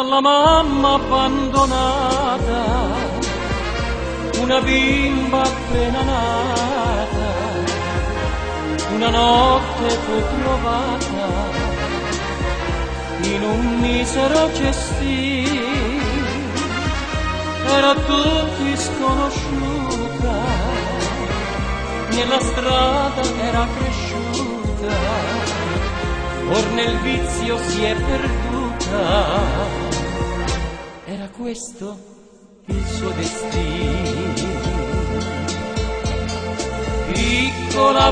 dalla mamma abbandonata, una bimba appena nata, una notte fu trovata in un misero cestino, era a tutti sconosciuta, nella strada era cresciuta, or nel vizio si è perduta, era questo il suo destino. Piccola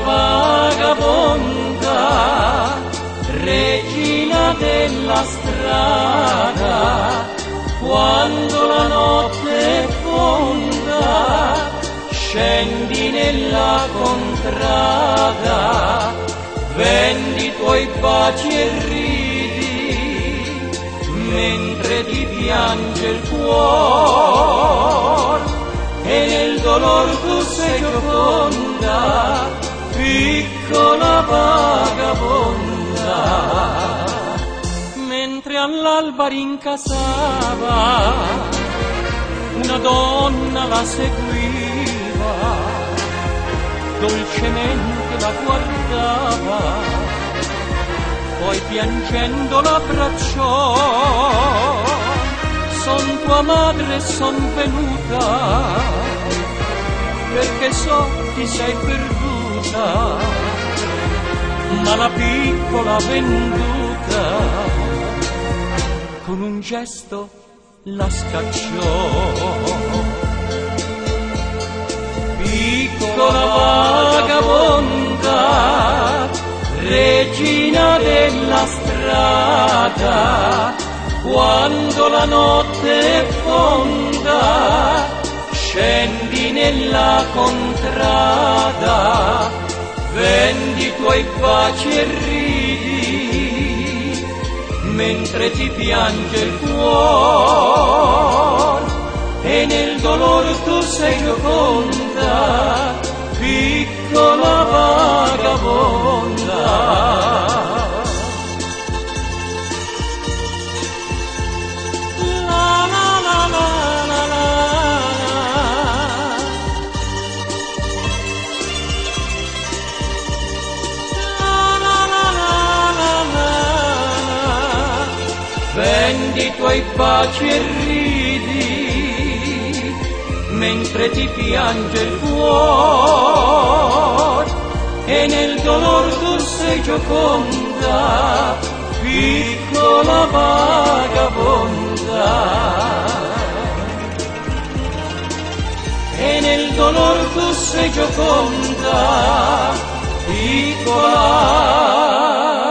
vagabonda, regina della strada, quando la notte fonda scendi nella contrada, vendi i tuoi baci e ridi, mentre ti piange il cuore, e nel dolor tu sei gioconda, piccola vagabonda. Mentre all'alba rincasava, una donna la seguiva, dolcemente la guardava, poi piangendo l'abbracciò. Son tua madre, son venuta, perché so ti sei perduta, ma la piccola venduta con un gesto la scacciò. Piccola vagabonda, regina della strada, quando la notte fonda scendi nella contrada, vendi i tuoi baci e ridi, mentre ti piange il cuore, e nel dolore tu sei gioconda, piccola vagabonda. Vendi i tuoi baci e ridi, mentre ti piange il cuore, e nel dolor tu sei gioconda, piccola vagabonda. E nel dolor tu sei gioconda, piccola